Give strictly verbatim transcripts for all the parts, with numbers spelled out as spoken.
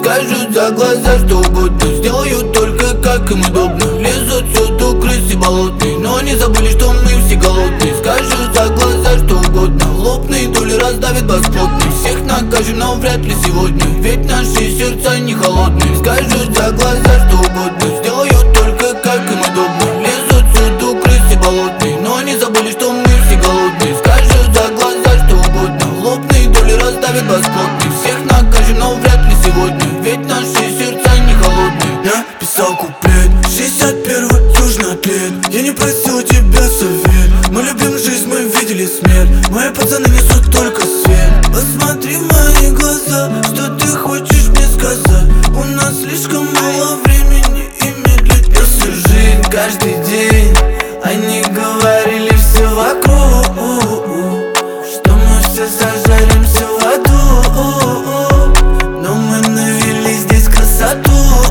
скажут за глаза что угодно, сделают только как им удобно. Лезут всюду крысы болотные, но они забыли, что мы все голодные. Скажут за глаза что угодно, лопные доли раздавят бесплотные. Всех накажем, но вряд ли сегодня, ведь наши сердца не холодные. Скажут за глаза что угодно, сделают только как им удобно. Лезут всюду крысы болотные, но они забыли, что мы все голодные. Скажут за глаза что угодно, лопные доли раздавят бесплотные. Всех накажем, но вряд ли сегодня, ведь наши сердца не холодные. Я писал куплет, шестьдесят первый южный ответ. Я не просил у тебя совет, мы любим жизнь, мы видели смерть. Мои пацаны несут только свет. Посмотри в мои глаза, что ты хочешь мне сказать. У нас слишком мало времени и медлить не всю жизнь. Каждый день они говорили все вокруг, что мы все зажаримся в аду, но мы навели здесь красоту.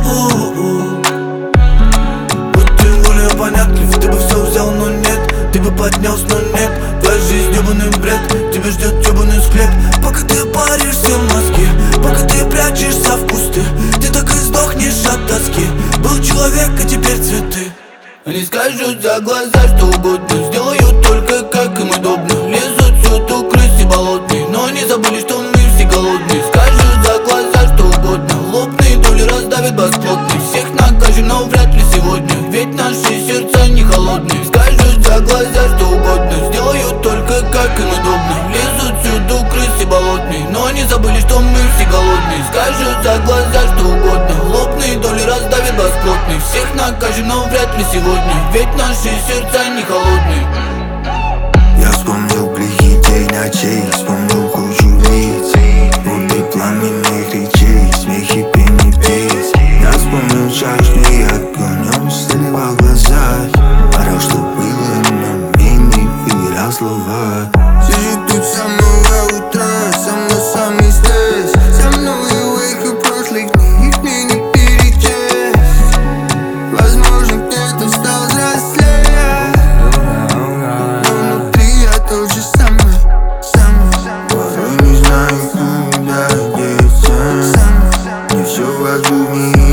Будь ты более понятлив, ты бы все взял, но нет. Ты бы поднялся, но нет. Твоя жизнь ебаный бред, тебя ждет ебаный склеп. Пока ты паришься в Москве, пока ты прячешься в кусты, ты так и сдохнешь от тоски. Был человек, а теперь цветы. Они скажут за глаза что угодно, сделают только как им удобно. Лезут всюду крысы болотные, но они забыли, что мы все голодные. Скажут за глаза что угодно, лопные доли раздавят бесплотные. Всех накажем, но вряд ли сегодня, ведь наши сердца не холодные. Скажут за глаза что угодно, сделают только как им удобно. Лезут всюду крысы болотные, но они забыли, что мы все голодные. Скажут за глаза что угодно, лопные доли раздавят бесплотные. Всех накажем, но вряд ли сегодня, ведь наши сердца не холодные. Я вспомнил плохие день ночей, вспомнил кучу лиц, будто пламенных речей, смехи пени птиц. Я вспомнил чашный огонь, заливал глаза, орал, что было, но мне не выверял слова. Сижу тут с самого утра, со мной самый стресс. Со мной увеки прошлых дней, их мне не перечесть. Возможно, где-то стал взрослее, но внутри я тот же самый, самый. Порой не знаю, куда деться, не все вокруг меня.